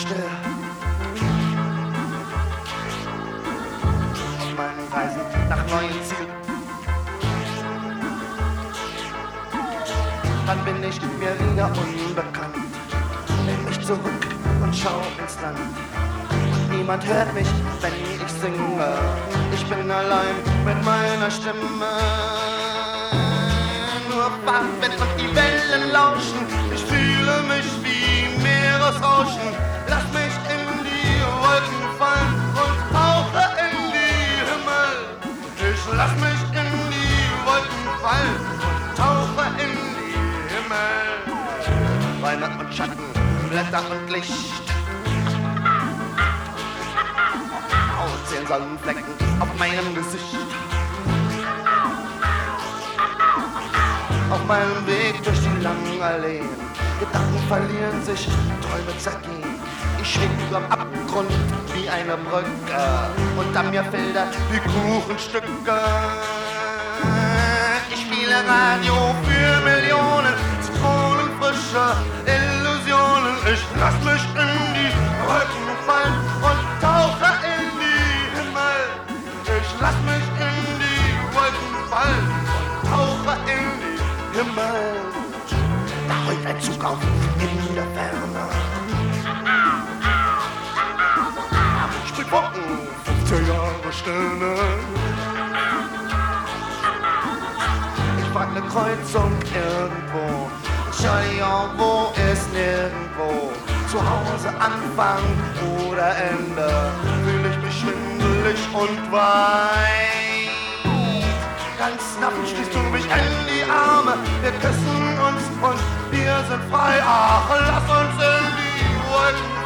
still. Auf meinen Reisen nach neuen Zielen. Dann bin ich mir wieder unbekannt. Lehn mich zurück und schau ins Land. Und niemand hört mich, wenn ich singe. Ich bin allein mit meiner Stimme. Nur Farben und die Wellen lauschen. Ich fühle mich wie Meeresrauschen. Lass mich in die Wolken fallen und tauche in die Himmel. Ich lass mich in die Wolken fallen und tauche in die Himmel. Räume und Schatten, Blätter und Licht. 10 Sonnenflecken auf meinem Gesicht. Auf meinem Weg durch die langen Alleen. Gedanken verlieren sich, Träume zergehen. Ich schweb überm Abgrund wie eine Brücke. Unter mir Felder wie Kuchenstücke. Ich spiele Radio für Millionen. Zitronenfrische Illusionen. Ich lass mich in die Wolken fallen und tauche in die Himmel. Ich lass mich in die Wolken fallen und tauche in die Himmel. Da heult ein Zug auf in der Ferne. Sprich Wolken, 15 Jahre Sterne. Ich frag ne Kreuzung irgendwo. Entschuldigung, wo ist nirgendwo? Zu Hause Anfang oder Ende? Fühl ich mich schwindelig und weit. Ganz nacht schließt du mich in die Arme. Wir küssen uns und wir sind frei. Ach, lass uns in die Wolken